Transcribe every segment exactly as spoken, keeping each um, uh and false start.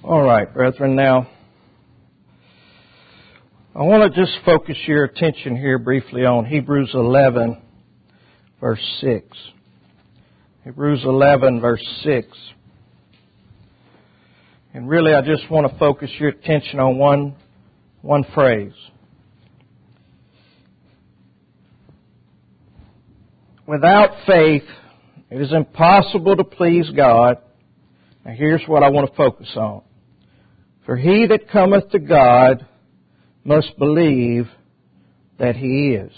All right, brethren, now I want to just focus your attention here briefly on Hebrews eleven, verse six. Hebrews eleven, verse six. And really I just want to focus your attention on one, one phrase. Without faith, it is impossible to please God. Now here's what I want to focus on. For he that cometh to God must believe that He is.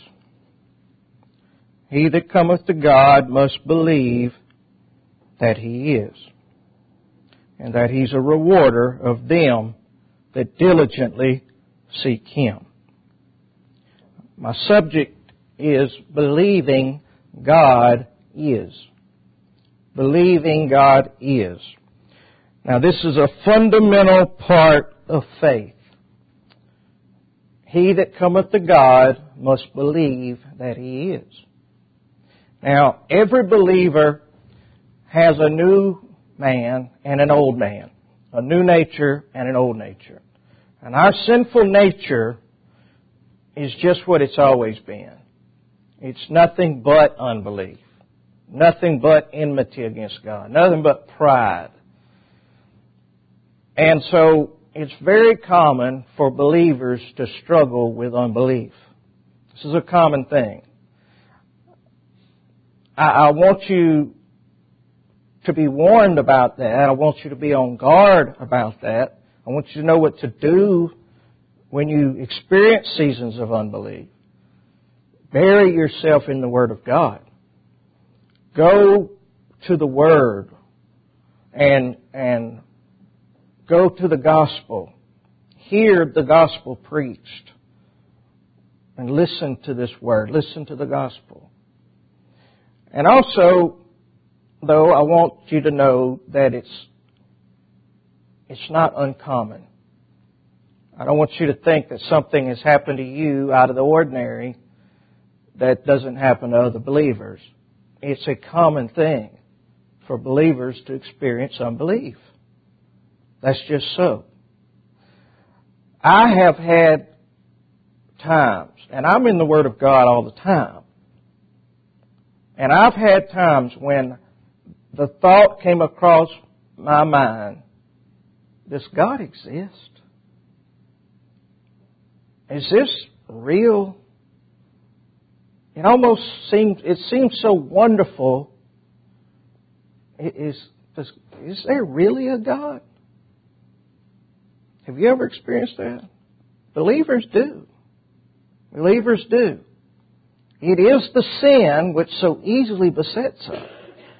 He that cometh to God must believe that He is, and that He's a rewarder of them that diligently seek Him. My subject is believing God is. Believing God is. Now this is a fundamental part of faith. He that cometh to God must believe that He is. Now, every believer has a new man and an old man, a new nature and an old nature. And our sinful nature is just what it's always been. It's nothing but unbelief, nothing but enmity against God, nothing but pride. And so it's very common for believers to struggle with unbelief. This is a common thing. I, I want you to be warned about that. I want you to be on guard about that. I want you to know what to do when you experience seasons of unbelief. Bury yourself in the Word of God. Go to the Word and and go to the gospel. Hear the gospel preached. And listen to this word. Listen to the gospel. And also, though, I want you to know that it's it's not uncommon. I don't want you to think that something has happened to you out of the ordinary that doesn't happen to other believers. It's a common thing for believers to experience unbelief. That's just so. I have had times, and I'm in the Word of God all the time, and I've had times when the thought came across my mind, does God exist? Is this real? It almost seems, it seems so wonderful. Is, does, is there really a God? Have you ever experienced that? Believers do. Believers do. It is the sin which so easily besets us.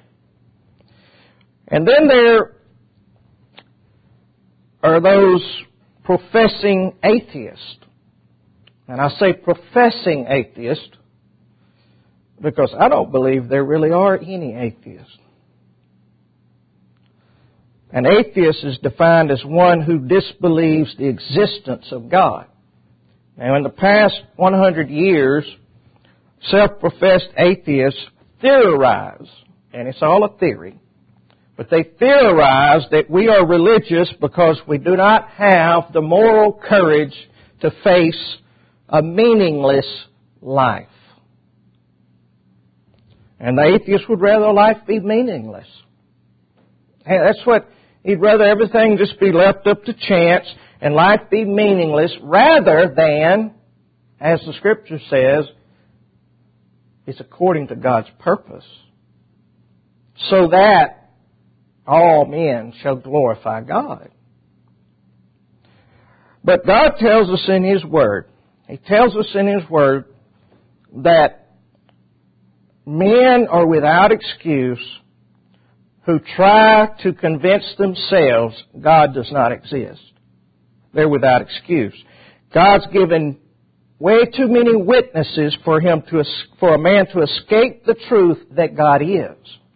And then there are those professing atheists. And I say professing atheists because I don't believe there really are any atheists. An atheist is defined as one who disbelieves the existence of God. Now, in the past one hundred years, self-professed atheists theorize, and it's all a theory, but they theorize that we are religious because we do not have the moral courage to face a meaningless life. And the atheist would rather life be meaningless. And that's what... He'd rather everything just be left up to chance and life be meaningless rather than, as the Scripture says, it's according to God's purpose, so that all men shall glorify God. But God tells us in His Word, He tells us in His Word that men are without excuse who try to convince themselves God does not exist. They're without excuse. God's given way too many witnesses for him to for a man to escape the truth that God is,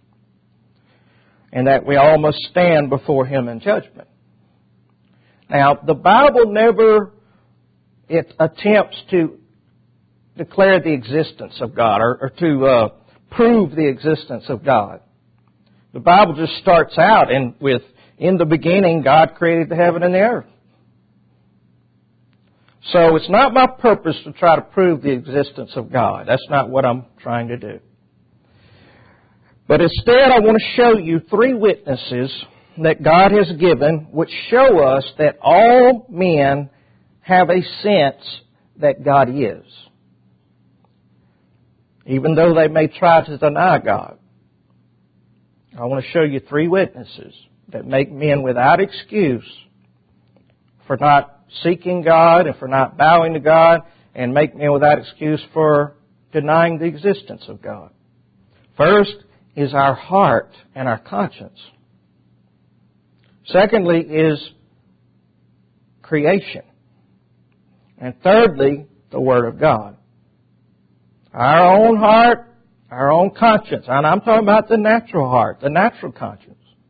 and that we all must stand before Him in judgment. Now, the Bible never it attempts to declare the existence of God or, or to uh, prove the existence of God. The Bible just starts out in, with In the beginning, God created the heaven and the earth. So it's not my purpose to try to prove the existence of God. That's not what I'm trying to do. But instead, I want to show you three witnesses that God has given which show us that all men have a sense that God is, even though they may try to deny God. I want to show you three witnesses that make men without excuse for not seeking God and for not bowing to God, and make men without excuse for denying the existence of God. First is our heart and our conscience. Secondly is creation. And thirdly, the Word of God. Our own heart, our own conscience. And I'm talking about the natural heart, the natural conscience.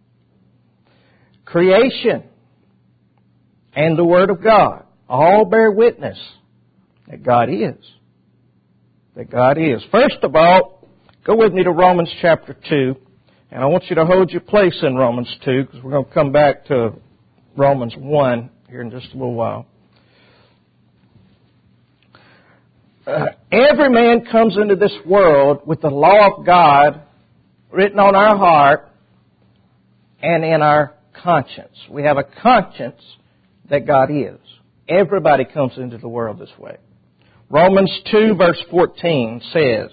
Creation and the Word of God all bear witness that God is. That God is. First of all, go with me to Romans chapter two. And I want you to hold your place in Romans two, because we're going to come back to Romans one here in just a little while. Uh, every man comes into this world with the law of God written on our heart and in our conscience. We have a conscience that God is. Everybody comes into the world this way. Romans two verse fourteen says,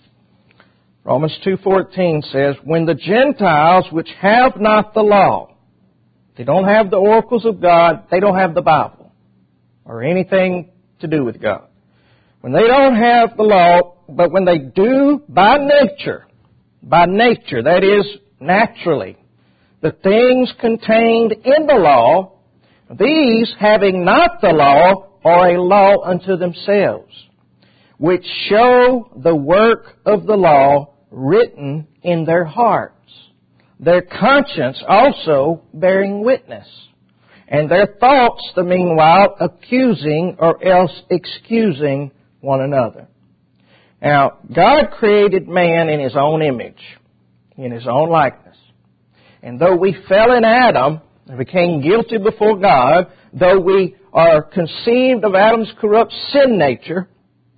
Romans two fourteen says, when the Gentiles which have not the law, they don't have the oracles of God, they don't have the Bible or anything to do with God. When they don't have the law, but when they do by nature, by nature, that is naturally, the things contained in the law, these having not the law are a law unto themselves, which show the work of the law written in their hearts, their conscience also bearing witness, and their thoughts the meanwhile accusing or else excusing one another. Now, God created man in His own image, in His own likeness. And though we fell in Adam and became guilty before God, though we are conceived of Adam's corrupt sin nature,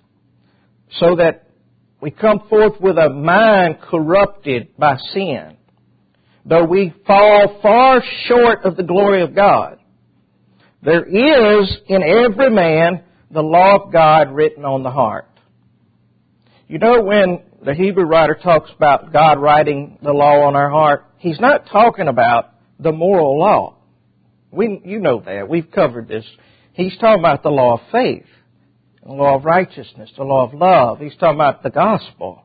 so that we come forth with a mind corrupted by sin, though we fall far short of the glory of God, there is in every man the law of God written on the heart. You know, when the Hebrew writer talks about God writing the law on our heart, he's not talking about the moral law. We, you know that. We've covered this. He's talking about the law of faith, the law of righteousness, the law of love. He's talking about the gospel.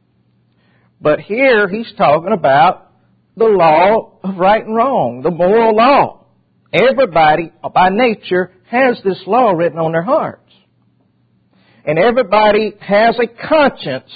But here he's talking about the law of right and wrong, the moral law. Everybody, by nature, has this law written on their hearts. And everybody has a conscience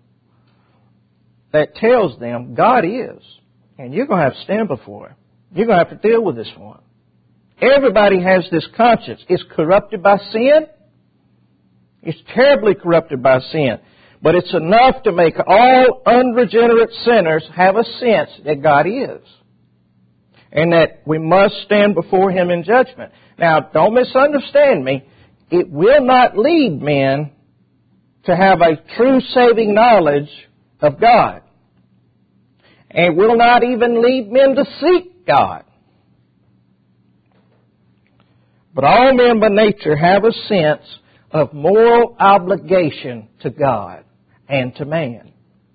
that tells them God is. And you're going to have to stand before Him. You're going to have to deal with this one. Everybody has this conscience. It's corrupted by sin. It's terribly corrupted by sin. But it's enough to make all unregenerate sinners have a sense that God is. And that we must stand before Him in judgment. Now, don't misunderstand me. It will not lead men to have a true saving knowledge of God. And it will not even lead men to seek God. But all men by nature have a sense of moral obligation to God and to man.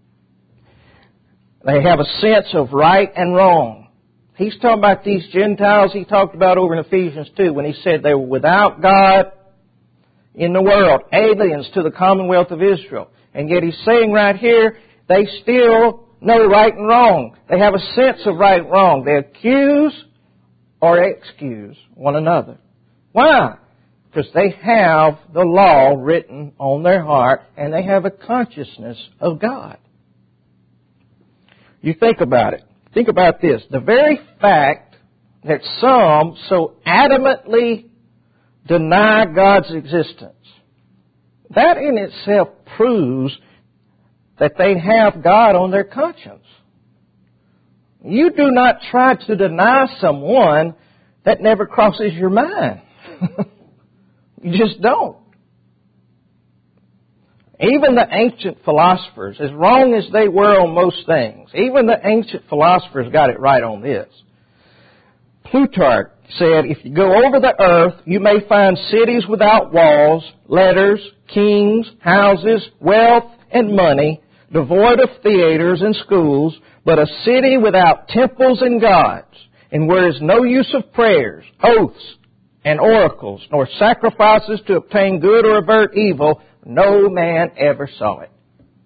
They have a sense of right and wrong. He's talking about these Gentiles he talked about over in Ephesians two when he said they were without God in the world, aliens to the commonwealth of Israel. And yet he's saying right here, they still know right and wrong. They have a sense of right and wrong. They accuse or excuse one another. Why? Because they have the law written on their heart and they have a consciousness of God. You think about it. Think about this. The very fact that some so adamantly deny God's existence, that in itself proves that they have God on their conscience. You do not try to deny someone that never crosses your mind. You just don't. Even the ancient philosophers, as wrong as they were on most things, even the ancient philosophers got it right on this. Plutarch said, if you go over the earth, you may find cities without walls, letters, kings, houses, wealth, and money, devoid of theaters and schools, but a city without temples and gods, and where is no use of prayers, oaths, and oracles, nor sacrifices to obtain good or avert evil, no man ever saw it.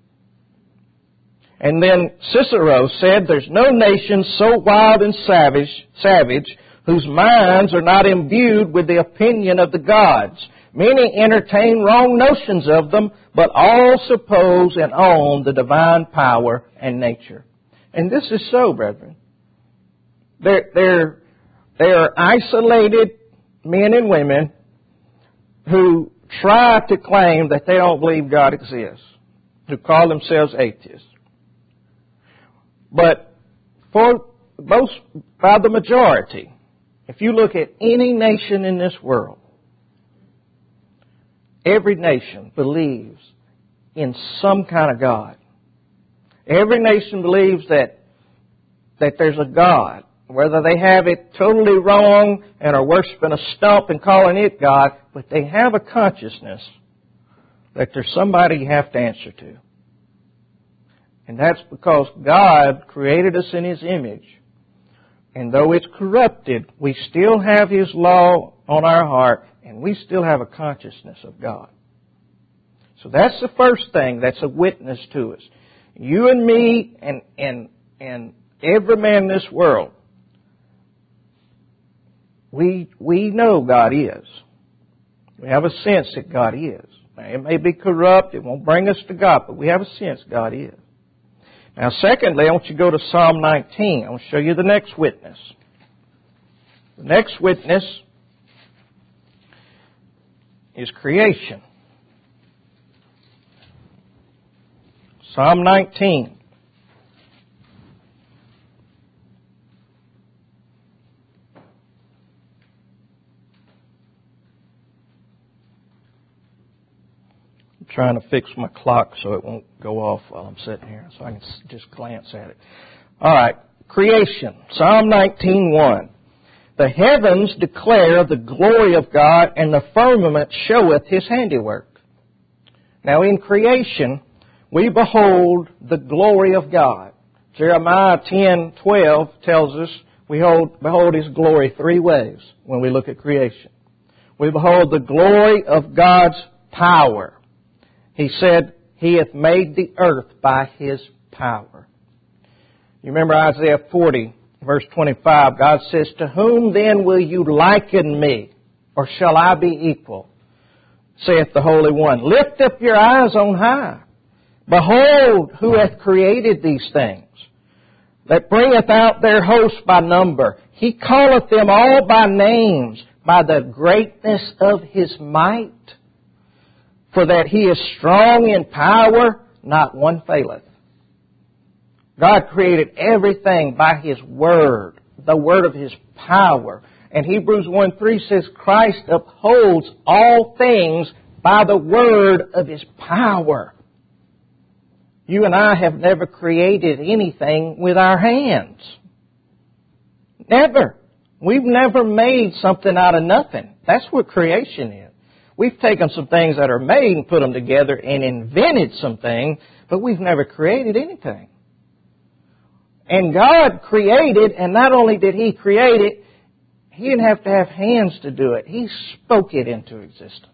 And then Cicero said, there's no nation so wild and savage, savage, whose minds are not imbued with the opinion of the gods. Many entertain wrong notions of them, but all suppose and own the divine power and nature. And this is so, brethren. They're, they're, they're isolated men and women who try to claim that they don't believe God exists, who call themselves atheists. But for most, by the majority, if you look at any nation in this world, every nation believes in some kind of God. Every nation believes that, that there's a God. Whether they have it totally wrong and are worshiping a stump and calling it God, but they have a consciousness that there's somebody you have to answer to. And that's because God created us in His image. And though it's corrupted, we still have His law on our heart, and we still have a consciousness of God. So that's the first thing that's a witness to us. You and me and, and, and every man in this world, we, we know God is. We have a sense that God is. Now, it may be corrupt, it won't bring us to God, but we have a sense God is. Now, secondly, I want you to go to Psalm nineteen. I want to show you the next witness. The next witness is creation. Psalm nineteen. I'm trying to fix my clock so it won't go off while I'm sitting here, so I can just glance at it. All right, creation. Psalm nineteen one. The heavens declare the glory of God, and the firmament showeth His handiwork. Now in creation, we behold the glory of God. Jeremiah ten twelve tells us we hold, behold His glory three ways when we look at creation. We behold the glory of God's power. He said, He hath made the earth by His power. You remember Isaiah forty, verse twenty-five, God says, to whom then will you liken me, or shall I be equal? Saith the Holy One, lift up your eyes on high. Behold, who hath created these things, that bringeth out their host by number. He calleth them all by names, by the greatness of His might. For that He is strong in power, not one faileth. God created everything by His Word, the Word of His power. And Hebrews one three says Christ upholds all things by the Word of His power. You and I have never created anything with our hands. Never. We've never made something out of nothing. That's what creation is. We've taken some things that are made and put them together and invented some things, but we've never created anything. And God created, and not only did He create it, He didn't have to have hands to do it. He spoke it into existence.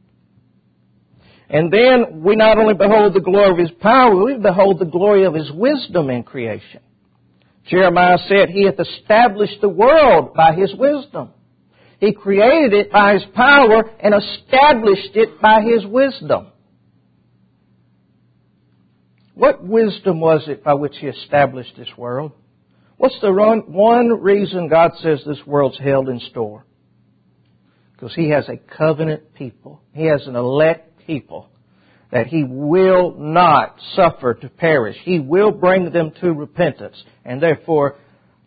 And then we not only behold the glory of His power, we behold the glory of His wisdom in creation. Jeremiah said, He hath established the world by His wisdom. He created it by His power and established it by His wisdom. What wisdom was it by which He established this world? What's the one reason God says this world's held in store? Because He has a covenant people. He has an elect people that He will not suffer to perish. He will bring them to repentance. And therefore,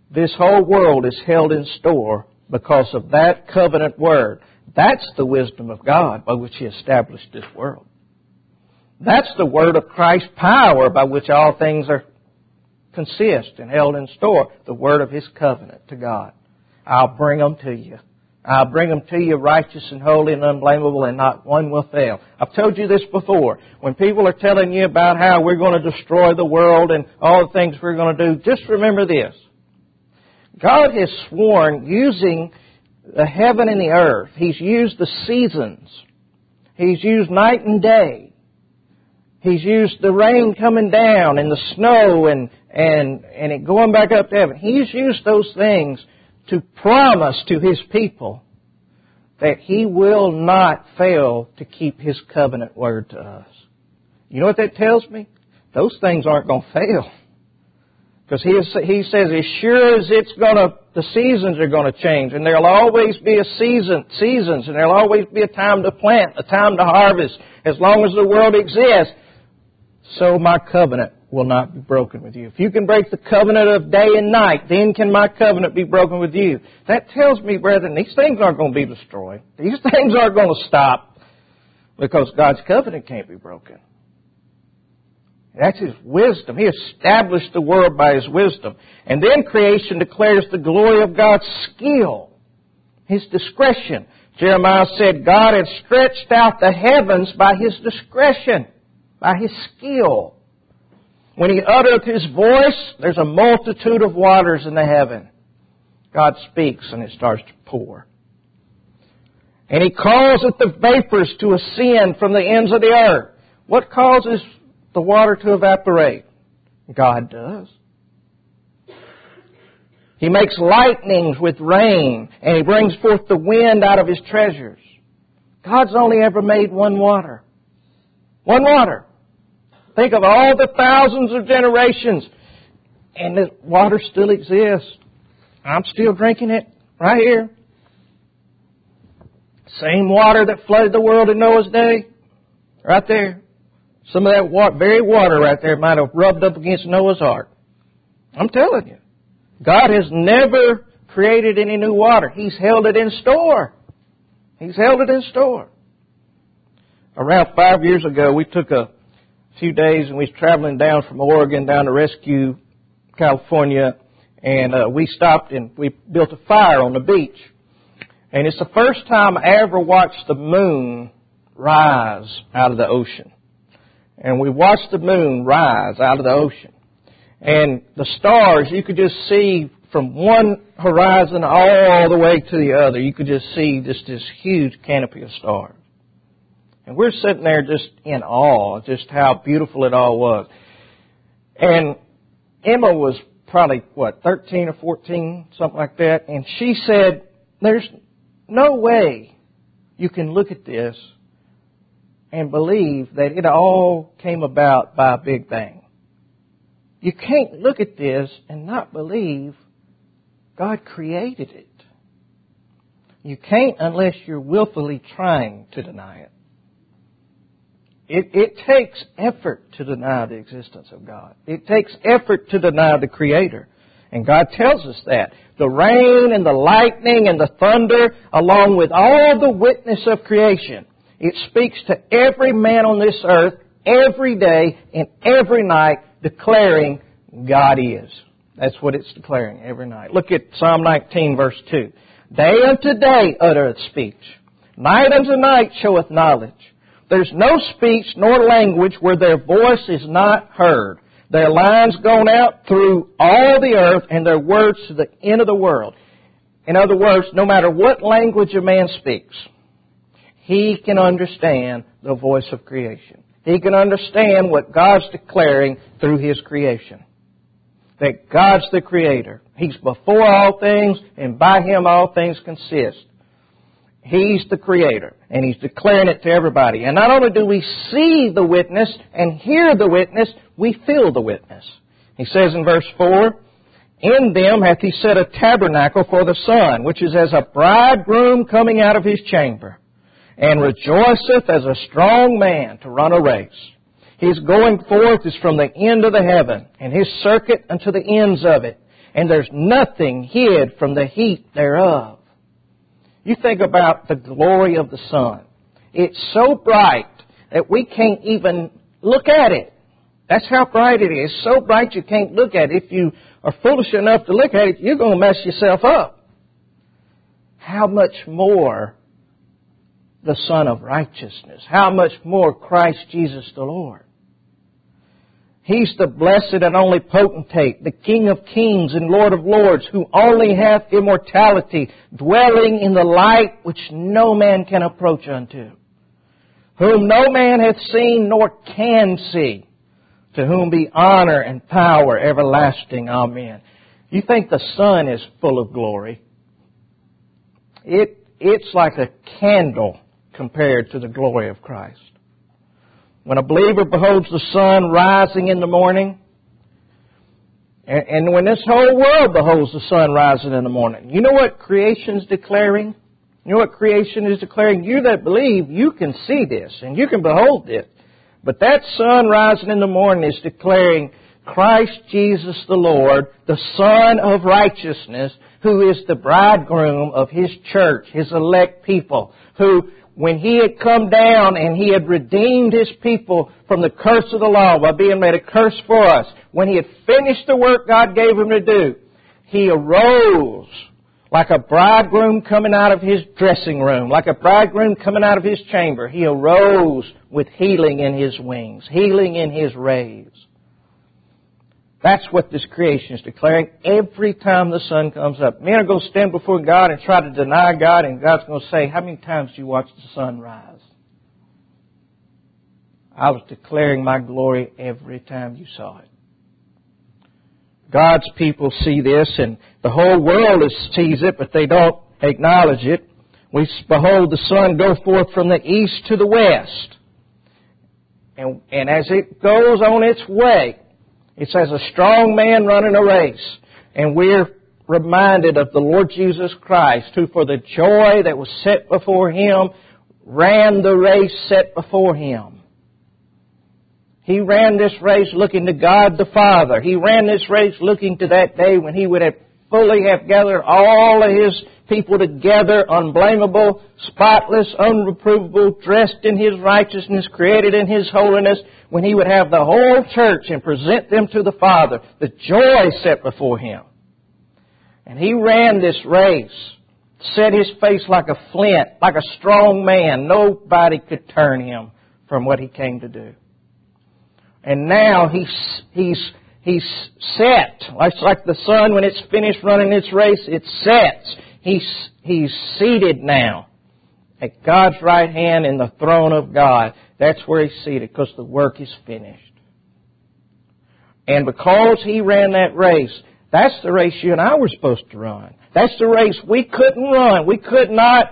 this whole world is held in store because of that covenant word. That's the wisdom of God by which He established this world. That's the word of Christ's power by which all things are consist and held in store. The word of His covenant to God. I'll bring them to you. I'll bring them to you righteous and holy and unblameable, and not one will fail. I've told you this before. When people are telling you about how we're going to destroy the world and all the things we're going to do, just remember this. God has sworn using the heaven and the earth. He's used the seasons. He's used night and day. He's used the rain coming down and the snow and, and, and it going back up to heaven. He's used those things to promise to His people that He will not fail to keep His covenant word to us. You know what that tells me? Those things aren't going to fail. Because he, is, he says, as sure as it's going to, the seasons are going to change, and there'll always be a season, seasons, and there'll always be a time to plant, a time to harvest, as long as the world exists, so my covenant will not be broken with you. If you can break the covenant of day and night, then can my covenant be broken with you. That tells me, brethren, these things aren't going to be destroyed. These things aren't going to stop because God's covenant can't be broken. That's His wisdom. He established the world by His wisdom. And then creation declares the glory of God's skill, His discretion. Jeremiah said God had stretched out the heavens by His discretion, by His skill. When He uttereth His voice, there's a multitude of waters in the heaven. God speaks and it starts to pour. And He causeth the vapors to ascend from the ends of the earth. What causes the water to evaporate? God does. He makes lightnings with rain, and He brings forth the wind out of His treasures. God's only ever made one water. One water. Think of all the thousands of generations, and the water still exists. I'm still drinking it right here. Same water that flooded the world in Noah's day, right there. Some of that water, very water right there might have rubbed up against Noah's Ark. I'm telling you. God has never created any new water. He's held it in store. He's held it in store. Around five years ago, we took a few days and we was traveling down from Oregon down to Rescue, California, and uh, we stopped and we built a fire on the beach. And it's the first time I ever watched the moon rise out of the ocean. And we watched the moon rise out of the ocean. And the stars, you could just see from one horizon all the way to the other. You could just see just this huge canopy of stars. And we're sitting there just in awe, just how beautiful it all was. And Emma was probably, what, thirteen or fourteen, something like that. And she said, there's no way you can look at this and believe that it all came about by a big bang. You can't look at this and not believe God created it. You can't unless you're willfully trying to deny it. It, it takes effort to deny the existence of God. It takes effort to deny the Creator. And God tells us that. The rain and the lightning and the thunder, along with all the witness of creation, it speaks to every man on this earth every day and every night, declaring God is. That's what it's declaring every night. Look at Psalm nineteen, verse two. Day unto day uttereth speech. Night unto night showeth knowledge. There's no speech nor language where their voice is not heard. Their lines gone out through all the earth, and their words to the end of the world. In other words, no matter what language a man speaks, he can understand the voice of creation. He can understand what God's declaring through His creation. That God's the Creator. He's before all things, and by Him all things consist. He's the Creator, and He's declaring it to everybody. And not only do we see the witness and hear the witness, we feel the witness. He says in verse four, in them hath He set a tabernacle for the sun, which is as a bridegroom coming out of his chamber, and rejoiceth as a strong man to run a race. His going forth is from the end of the heaven, and His circuit unto the ends of it. and there's nothing hid from the heat thereof. You think about the glory of the sun. It's so bright that we can't even look at it. That's how bright it is. So bright you can't look at it. If you are foolish enough to look at it, you're going to mess yourself up. How much more the Son of Righteousness? How much more Christ Jesus the Lord? He's the blessed and only potentate, the King of kings and Lord of lords, who only hath immortality, dwelling in the light which no man can approach unto, whom no man hath seen nor can see, to whom be honor and power everlasting. Amen. You think the sun is full of glory? It, it's like a candle compared to the glory of Christ. When a believer beholds the sun rising in the morning, and, and when this whole world beholds the sun rising in the morning, you know what creation's declaring? You know what creation is declaring? You that believe, you can see this and you can behold it. But that sun rising in the morning is declaring Christ Jesus the Lord, the Son of Righteousness, who is the bridegroom of His church, His elect people, who, when He had come down and He had redeemed His people from the curse of the law by being made a curse for us, when He had finished the work God gave Him to do, He arose like a bridegroom coming out of his dressing room, like a bridegroom coming out of his chamber. He arose with healing in His wings, healing in His rays. That's what this creation is declaring every time the sun comes up. Men are going to stand before God and try to deny God, and God's going to say, how many times do you watch the sun rise? I was declaring my glory every time you saw it. God's people see this, and the whole world sees it, but they don't acknowledge it. We behold the sun go forth from the east to the west. And, and as it goes on its way, it's as a strong man running a race. And we're reminded of the Lord Jesus Christ, who for the joy that was set before Him, ran the race set before Him. He ran this race looking to God the Father. He ran this race looking to that day when He would have fully have gathered all of His people together, unblameable, spotless, unreprovable, dressed in His righteousness, created in His holiness, when He would have the whole church and present them to the Father, the joy set before Him. And He ran this race, set His face like a flint, like a strong man. Nobody could turn Him from what He came to do. And now He's, He's, He's set. It's like the sun when it's finished running its race, it sets. He's, he's seated now at God's right hand in the throne of God. That's where He's seated, because the work is finished. And because He ran that race, that's the race you and I were supposed to run. That's the race we couldn't run. We could not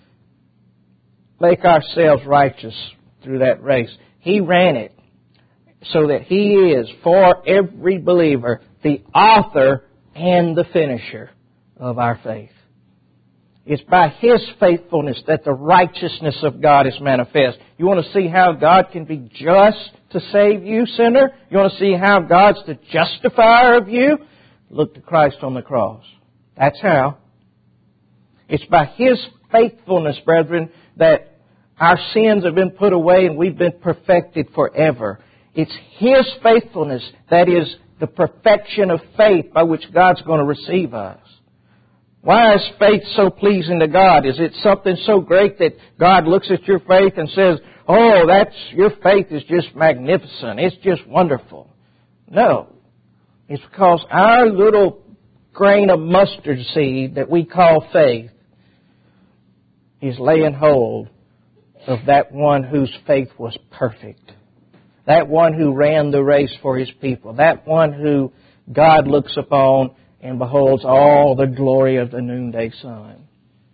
make ourselves righteous through that race. He ran it so that He is, for every believer, the author and the finisher of our faith. It's by His faithfulness that the righteousness of God is manifest. You want to see how God can be just to save you, sinner? You want to see how God's the justifier of you? Look to Christ on the cross. That's how. It's by His faithfulness, brethren, that our sins have been put away and we've been perfected forever. It's His faithfulness that is the perfection of faith by which God's going to receive us. Why is faith so pleasing to God? Is it something so great that God looks at your faith and says, oh, that's, your faith is just magnificent. It's just wonderful. No. It's because our little grain of mustard seed that we call faith is laying hold of that one whose faith was perfect. That one who ran the race for His people. That one who God looks upon and beholds all the glory of the noonday sun.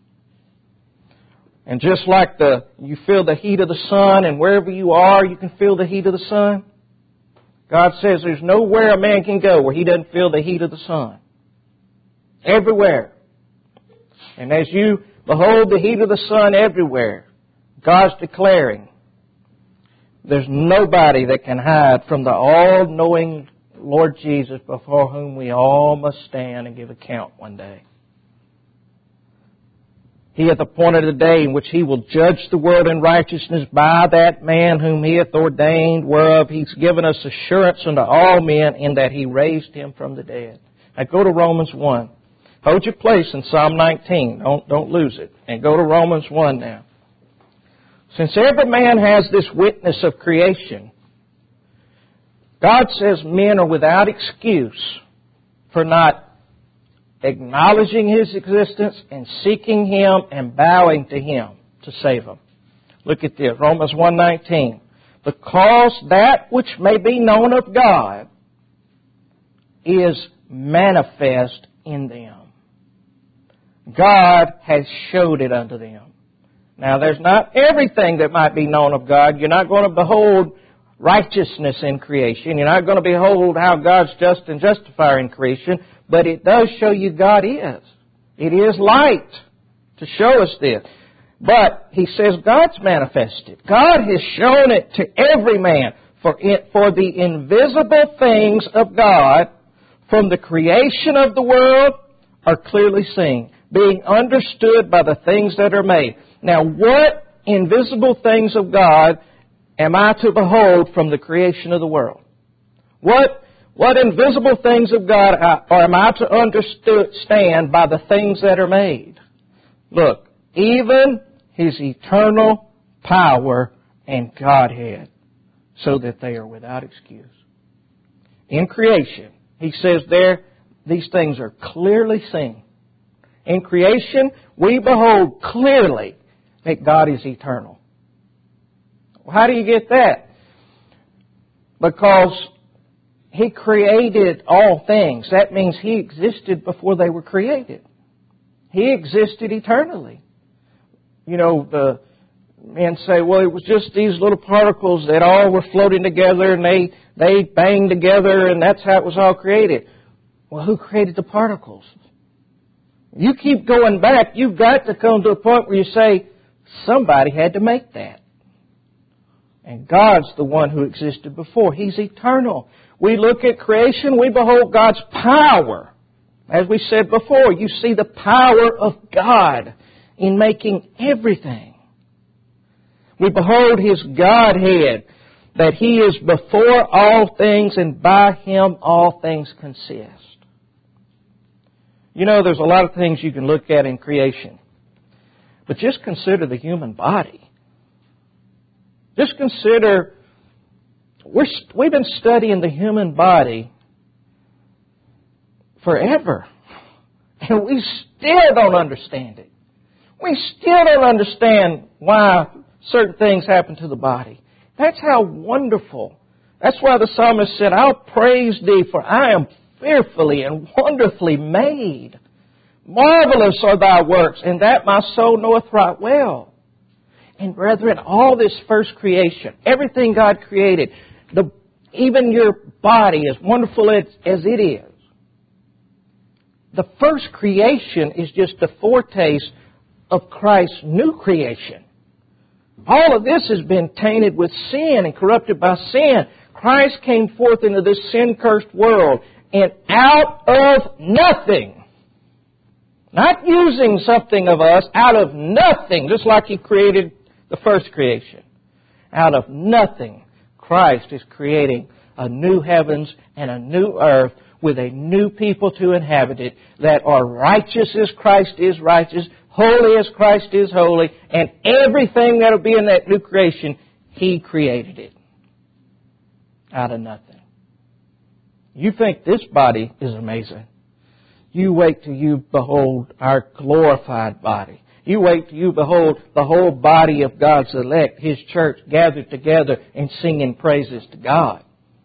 And just like the you feel the heat of the sun, and wherever you are, you can feel the heat of the sun. God says there's nowhere a man can go where he doesn't feel the heat of the sun. Everywhere. And as you behold the heat of the sun everywhere, God's declaring there's nobody that can hide from the all-knowing Lord Jesus, before whom we all must stand and give account one day. He hath appointed a day in which He will judge the world in righteousness by that man whom He hath ordained, whereof He's given us assurance unto all men, in that He raised Him from the dead. Now go to Romans one. Hold your place in Psalm nineteen. Don't, don't lose it. And go to Romans one now. Since every man has this witness of creation, God says men are without excuse for not acknowledging His existence and seeking Him and bowing to Him to save them. Look at this, Romans one nineteen. Because that which may be known of God is manifest in them. God has showed it unto them. Now, there's not everything that might be known of God. You're not going to behold righteousness in creation. You're not going to behold how God's just and justifier in creation. But it does show you God is. It is light to show us this. But He says God's manifested. God has shown it to every man. For it, for the invisible things of God from the creation of the world are clearly seen, being understood by the things that are made. Now, what invisible things of God am I to behold from the creation of the world? What What invisible things of God am I to understand by the things that are made? Look, even His eternal power and Godhead, so that they are without excuse. In creation, He says there, these things are clearly seen. In creation, we behold clearly that God is eternal. Well, how do you get that? Because He created all things. That means He existed before they were created. He existed eternally. You know, the men say, well, it was just these little particles that all were floating together and they, they banged together and that's how it was all created. Well, who created the particles? You keep going back, you've got to come to a point where you say, somebody had to make that. And God's the one who existed before. He's eternal. We look at creation, we behold God's power. As we said before, you see the power of God in making everything. We behold His Godhead, that He is before all things and by Him all things consist. You know, there's a lot of things you can look at in creation. But just consider the human body. Just consider, we're, we've been studying the human body forever. And we still don't understand it. We still don't understand why certain things happen to the body. That's how wonderful. That's why the psalmist said, I'll praise Thee, for I am fearfully and wonderfully made. Marvelous are Thy works, and that my soul knoweth right well. And brethren, all this first creation, everything God created, the, even your body, as wonderful as, as it is, the first creation is just a foretaste of Christ's new creation. All of this has been tainted with sin and corrupted by sin. Christ came forth into this sin-cursed world, and out of nothing, not using something of us, out of nothing, just like He created the first creation. Out of nothing, Christ is creating a new heavens and a new earth with a new people to inhabit it that are righteous as Christ is righteous, holy as Christ is holy, and everything that will be in that new creation, He created it. Out of nothing. You think this body is amazing. You wait till you behold our glorified body. You wait till you behold the whole body of God's elect, His church, gathered together and singing praises to God.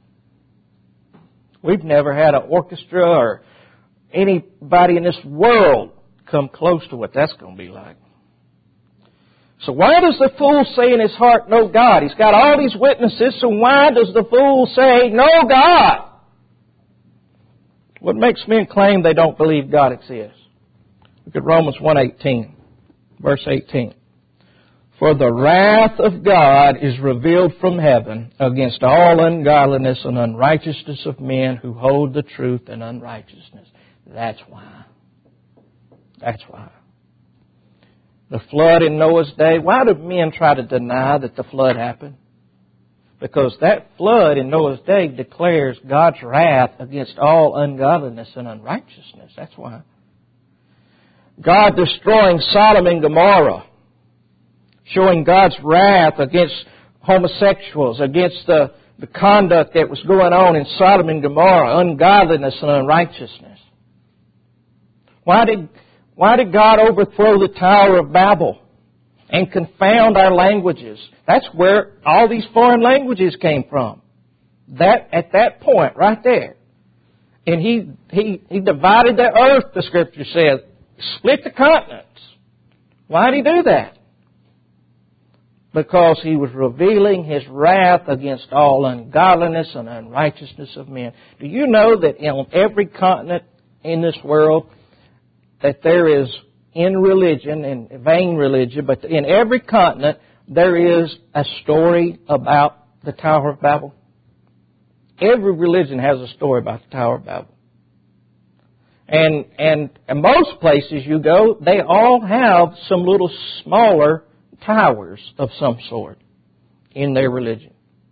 We've never had an orchestra or anybody in this world come close to what that's going to be like. So why does the fool say in his heart, no God? He's got all these witnesses, so why does the fool say, no God? What makes men claim they don't believe God exists? Look at Romans one eighteen, verse eighteen. For the wrath of God is revealed from heaven against all ungodliness and unrighteousness of men who hold the truth in unrighteousness. That's why. That's why. The flood in Noah's day, why did men try to deny that the flood happened? Because that flood in Noah's day declares God's wrath against all ungodliness and unrighteousness. That's why. God destroying Sodom and Gomorrah, showing God's wrath against homosexuals, against the, the conduct that was going on in Sodom and Gomorrah, ungodliness and unrighteousness. Why did, why did God overthrow the Tower of Babel and confound our languages? That's where all these foreign languages came from. That, at that point, right there. And He, He, He divided the earth, the Scripture says, split the continents. Why did He do that? Because He was revealing His wrath against all ungodliness and unrighteousness of men. Do you know that on every continent in this world that there is, in religion, in vain religion, but in every continent there is a story about the Tower of Babel? Every religion has a story about the Tower of Babel. And, and in most places you go, they all have some little smaller towers of some sort in their religion.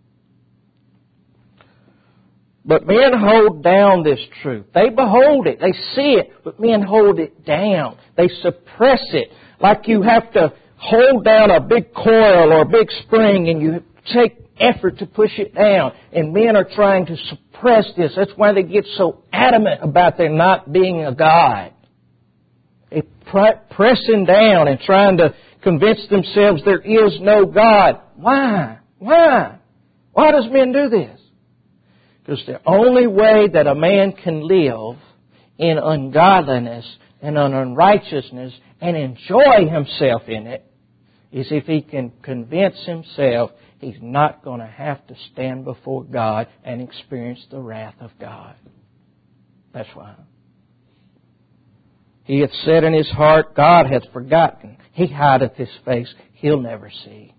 But men hold down this truth. They behold it. They see it, but men hold it down. They suppress it. Like you have to hold down a big coil or a big spring and you take effort to push it down. And men are trying to suppress this. That's why they get so adamant about there not being a God. They're pressing down and trying to convince themselves there is no God. Why? Why? Why does men do this? Because the only way that a man can live in ungodliness and in unrighteousness and enjoy himself in it is if he can convince himself he's not going to have to stand before God and experience the wrath of God. That's why. He hath said in his heart, God hath forgotten. He hideth his face. He'll never see.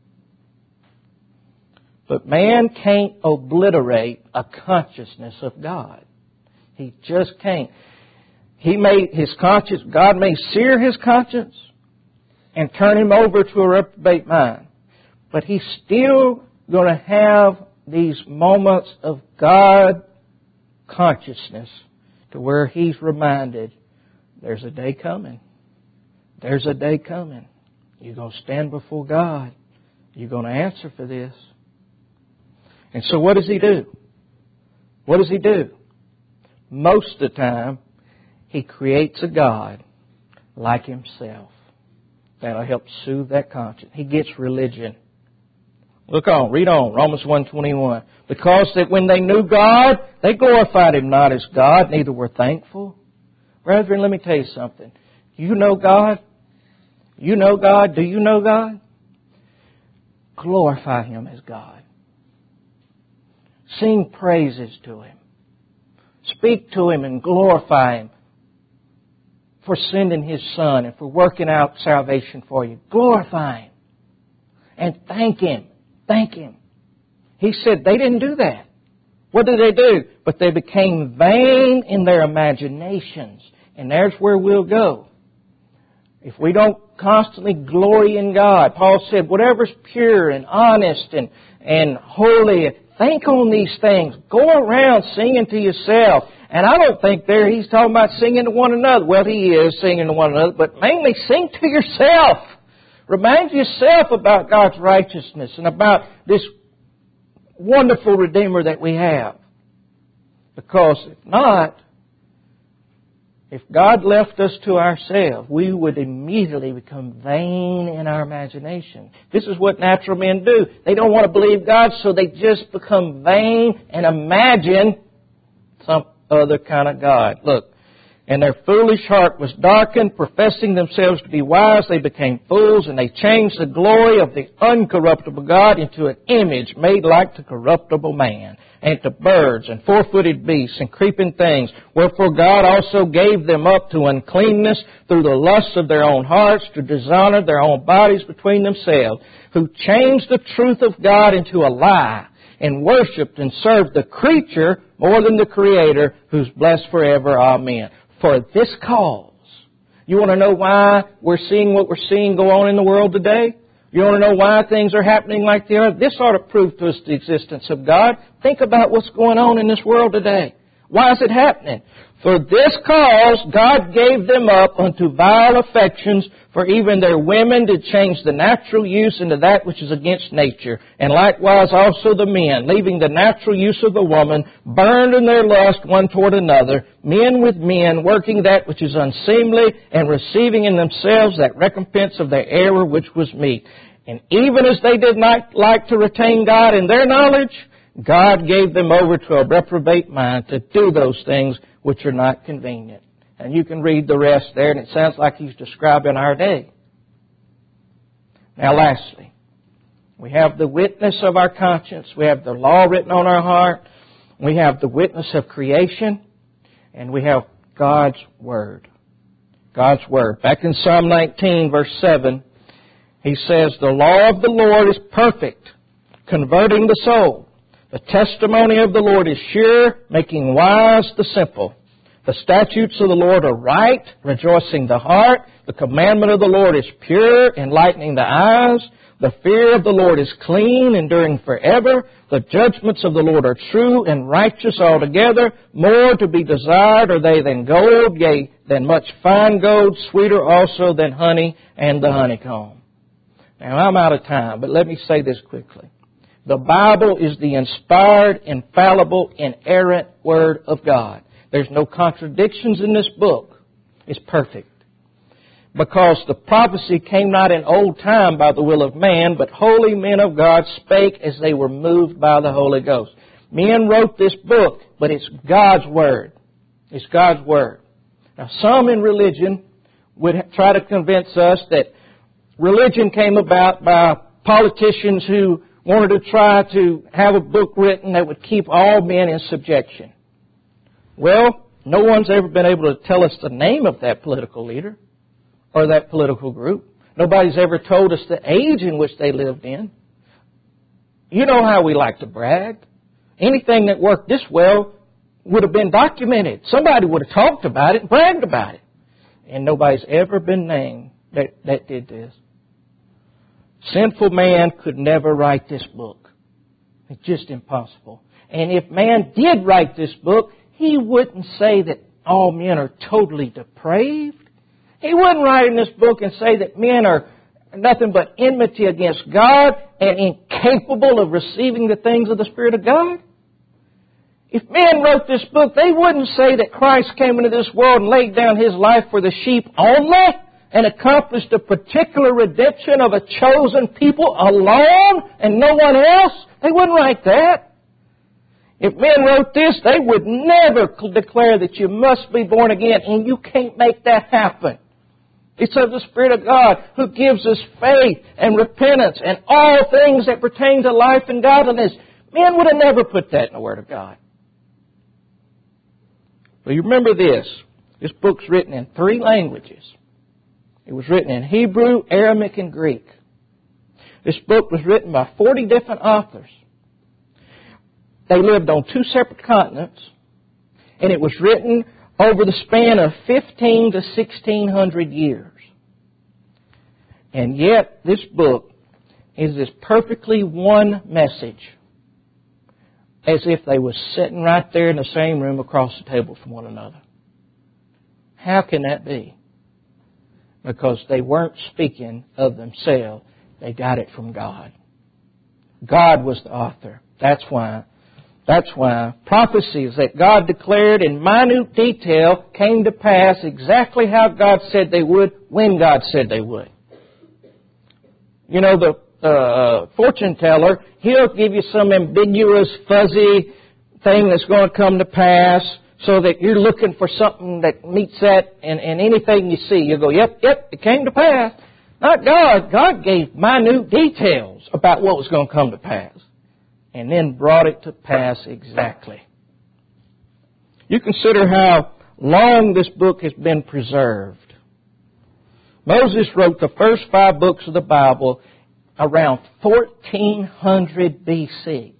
But man can't obliterate a consciousness of God. He just can't. He may, his conscience, God may sear his conscience and turn him over to a reprobate mind. But he's still going to have these moments of God consciousness to where he's reminded, there's a day coming. There's a day coming. You're going to stand before God. You're going to answer for this. And so what does he do? What does he do? Most of the time, he creates a God like himself that'll help soothe that conscience. He gets religion. Look on, read on, Romans one twenty-one. Because that when they knew God, they glorified Him not as God, neither were thankful. Brethren, let me tell you something. You know God? You know God? Do you know God? Glorify Him as God. Sing praises to Him. Speak to Him and glorify Him for sending His Son and for working out salvation for you. Glorify Him. And thank Him. Thank Him. He said they didn't do that. What did they do? But they became vain in their imaginations. And there's where we'll go. If we don't constantly glory in God, Paul said, whatever's pure and honest and, and holy, think on these things. Go around singing to yourself. And I don't think there he's talking about singing to one another. Well, he is singing to one another, but mainly sing to yourself. Remind yourself about God's righteousness and about this wonderful Redeemer that we have. Because if not, if God left us to ourselves, we would immediately become vain in our imagination. This is what natural men do. They don't want to believe God, so they just become vain and imagine some other kind of God. Look, And their foolish heart was darkened, professing themselves to be wise, they became fools, and they changed the glory of the uncorruptible God into an image made like to corruptible man, and to birds, and four-footed beasts, and creeping things. Wherefore God also gave them up to uncleanness through the lusts of their own hearts, to dishonor their own bodies between themselves, who changed the truth of God into a lie, and worshipped and served the creature more than the Creator, who's blessed forever. Amen. For this cause. You want to know why we're seeing what we're seeing go on in the world today? You want to know why things are happening like they are? This ought to prove to us the existence of God. Think about what's going on in this world today. Why is it happening? For this cause God gave them up unto vile affections, for even their women did change the natural use into that which is against nature. And likewise also the men, leaving the natural use of the woman, burned in their lust one toward another, men with men, working that which is unseemly, and receiving in themselves that recompense of their error which was meet. And even as they did not like to retain God in their knowledge, God gave them over to a reprobate mind to do those things which are not convenient. And you can read the rest there, and it sounds like he's describing our day. Now lastly, we have the witness of our conscience. We have the law written on our heart. We have the witness of creation. And we have God's Word. God's Word. Back in Psalm nineteen, verse seven, he says, the law of the Lord is perfect, converting the soul. The testimony of the Lord is sure, making wise the simple. The statutes of the Lord are right, rejoicing the heart. The commandment of the Lord is pure, enlightening the eyes. The fear of the Lord is clean, enduring forever. The judgments of the Lord are true and righteous altogether. More to be desired are they than gold, yea, than much fine gold, sweeter also than honey and the honeycomb. Now, I'm out of time, but let me say this quickly. The Bible is the inspired, infallible, inerrant Word of God. There's no contradictions in this book. It's perfect. Because the prophecy came not in old time by the will of man, but holy men of God spake as they were moved by the Holy Ghost. Men wrote this book, but it's God's Word. It's God's Word. Now, some in religion would try to convince us that religion came about by politicians who wanted to try to have a book written that would keep all men in subjection. Well, no one's ever been able to tell us the name of that political leader or that political group. Nobody's ever told us the age in which they lived in. You know how we like to brag. Anything that worked this well would have been documented. Somebody would have talked about it and bragged about it. And nobody's ever been named that, that did this. Sinful man could never write this book. It's just impossible. And if man did write this book, he wouldn't say that all men are totally depraved. He wouldn't write in this book and say that men are nothing but enmity against God and incapable of receiving the things of the Spirit of God. If men wrote this book, they wouldn't say that Christ came into this world and laid down His life for the sheep only and accomplished a particular redemption of a chosen people alone and no one else. They wouldn't write that. If men wrote this, they would never declare that you must be born again, and you can't make that happen. It's of the Spirit of God who gives us faith and repentance and all things that pertain to life and godliness. Men would have never put that in the Word of God. But you remember this. This book's written in three languages. It was written in Hebrew, Aramaic, and Greek. This book was written by forty different authors. They lived on two separate continents, and it was written over the span of fifteen to sixteen hundred years. And yet, this book is this perfectly one message, as if they were sitting right there in the same room across the table from one another. How can that be? Because they weren't speaking of themselves. They got it from God. God was the author. That's why. That's why prophecies that God declared in minute detail came to pass exactly how God said they would, when God said they would. You know, the uh, fortune teller, he'll give you some ambiguous, fuzzy thing that's going to come to pass so that you're looking for something that meets that, and, and anything you see, you go, yep, yep, it came to pass. Not God. God gave minute details about what was going to come to pass, and then brought it to pass exactly. You consider how long this book has been preserved. Moses wrote the first five books of the Bible around fourteen hundred B C.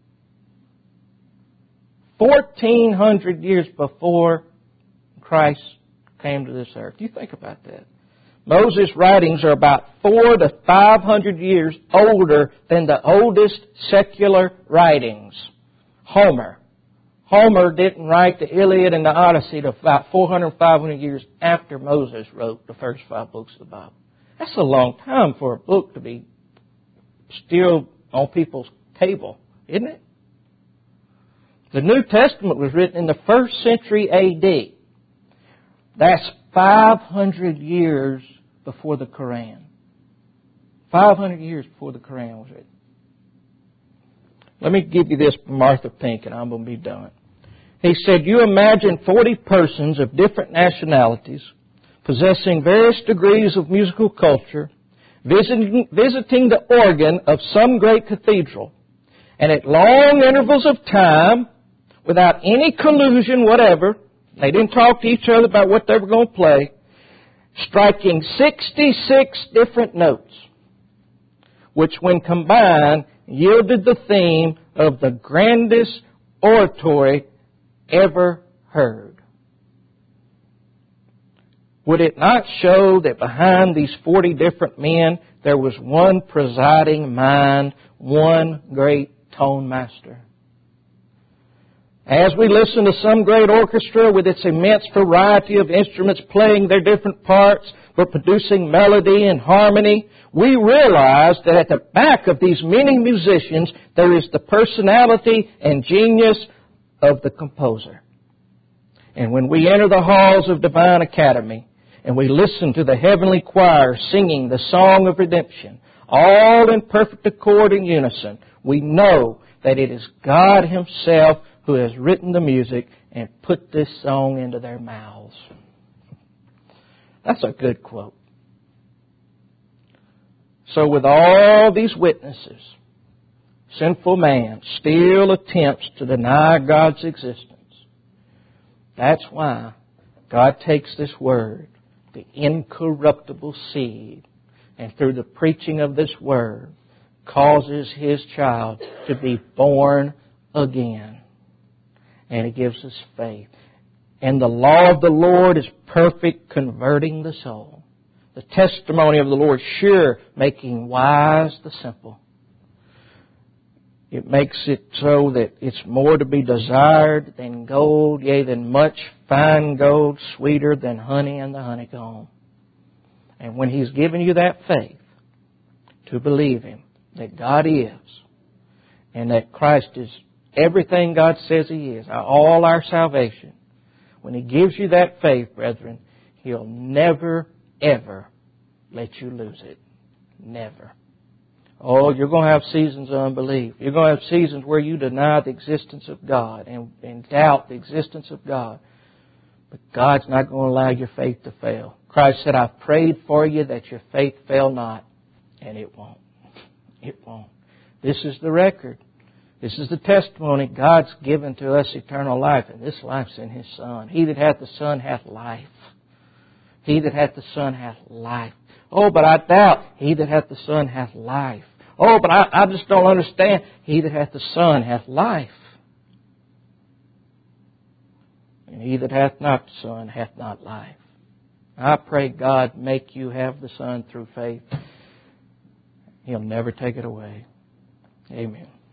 fourteen hundred years before Christ came to this earth. You think about that. Moses' writings are about four to five hundred years older than the oldest secular writings. Homer. Homer didn't write the Iliad and the Odyssey to about four hundred, five hundred years after Moses wrote the first five books of the Bible. That's a long time for a book to be still on people's table, isn't it? The New Testament was written in the first century A D. That's five hundred years before the Quran. five hundred years before the Quran was written. Let me give you this from Arthur Pink, and I'm going to be done. He said, you imagine forty persons of different nationalities, possessing various degrees of musical culture, visiting, visiting the organ of some great cathedral, and at long intervals of time, without any collusion whatever, they didn't talk to each other about what they were going to play, striking sixty-six different notes, which when combined yielded the theme of the grandest oratory ever heard. Would it not show that behind these forty different men there was one presiding mind, one great tone master? As we listen to some great orchestra with its immense variety of instruments playing their different parts but producing melody and harmony, we realize that at the back of these many musicians there is the personality and genius of the composer. And when we enter the halls of Divine Academy and we listen to the heavenly choir singing the song of redemption, all in perfect accord and unison, we know that it is God Himself who has written the music and put this song into their mouths. That's a good quote. So with all these witnesses, sinful man still attempts to deny God's existence. That's why God takes this word, the incorruptible seed, and through the preaching of this word, causes His child to be born again. And He gives us faith. And the law of the Lord is perfect, converting the soul. The testimony of the Lord sure, making wise the simple. It makes it so that it's more to be desired than gold, yea, than much fine gold, sweeter than honey and the honeycomb. And when He's given you that faith to believe Him, that God is, and that Christ is everything God says He is, all our salvation, when He gives you that faith, brethren, He'll never, ever let you lose it. Never. Oh, you're going to have seasons of unbelief. You're going to have seasons where you deny the existence of God and, and doubt the existence of God. But God's not going to allow your faith to fail. Christ said, I've prayed for you that your faith fail not. And it won't. It won't. This is the record. This is the testimony. God's given to us eternal life, and this life's in His Son. He that hath the Son hath life. He that hath the Son hath life. Oh, but I doubt. He that hath the Son hath life. Oh, but I, I just don't understand. He that hath the Son hath life. And he that hath not the Son hath not life. I pray God make you have the Son through faith. He'll never take it away. Amen.